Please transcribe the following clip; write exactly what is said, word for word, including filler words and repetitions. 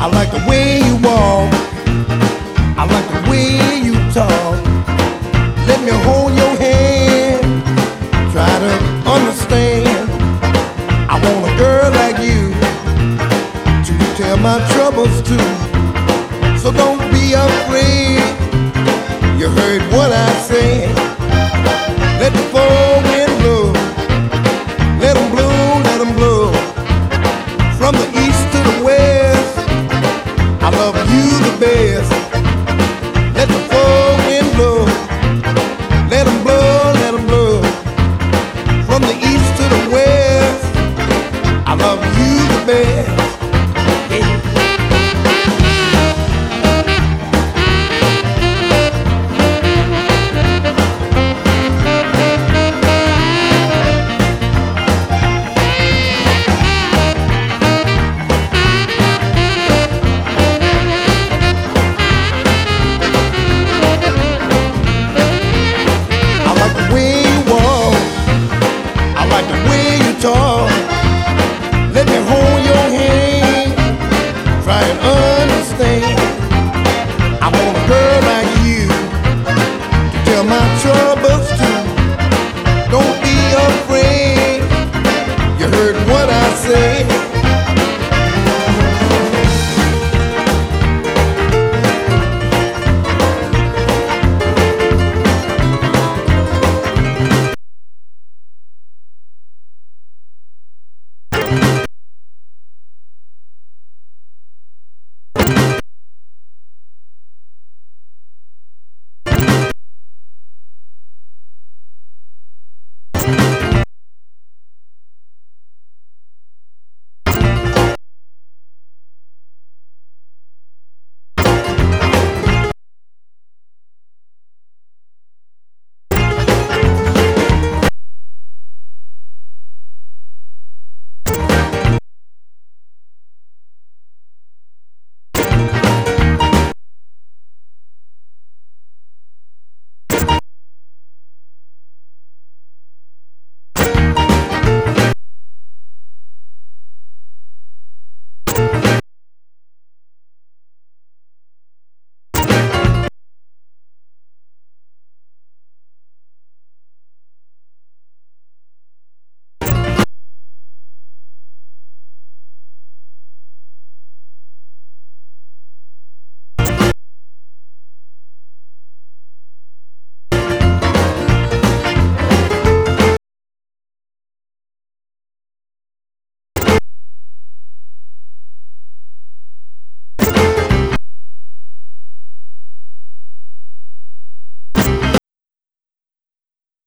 I like the way you walk, I like the way you talk. Let me hold your hand, try to understand. I want a girl like you to tell my troubles to. So don't be afraid, you heard what I said. Let the fall wind blow, let them blow, let them blow. From the east to the west, I love you the best. Let the fall wind blow, let them blow, let them blow. From the east to the west, I love you the best.